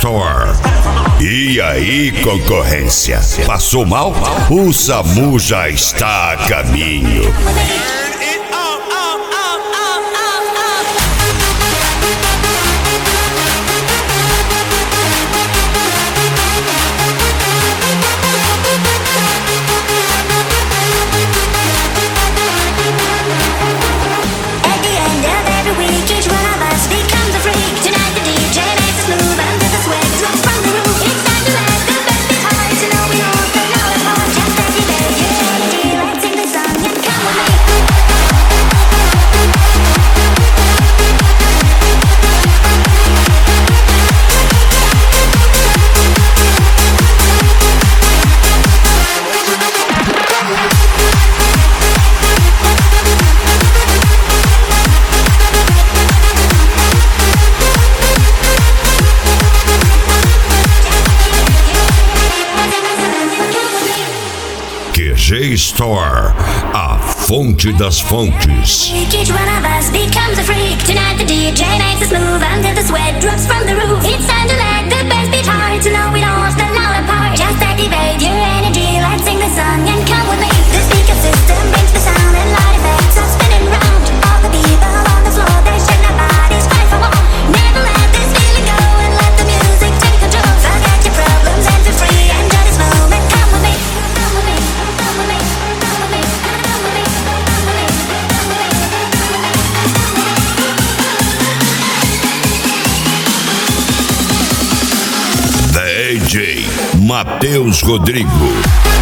Store. E aí, concorrência? Passou mal? O SAMU já está a caminho. QG Store, a fonte das fontes. Each one of us becomes a freak. Tonight the DJ makes us move until the sweat drops from the roof. It's time to let the bass beat hard to know we don't stand out apart. Just activate your energy, let's sing the song and come with me. The speaker system brings the sound and light effects are spinning round. All the people on the floor, they shake their bodies, fight for more. Never let this feeling go and let the music take control. Forget your problems and feel free, enjoy this moment. Come with me, come with me, come with me, come with me, come with me, come with me, come with me. DJ Matheus Rodrigo.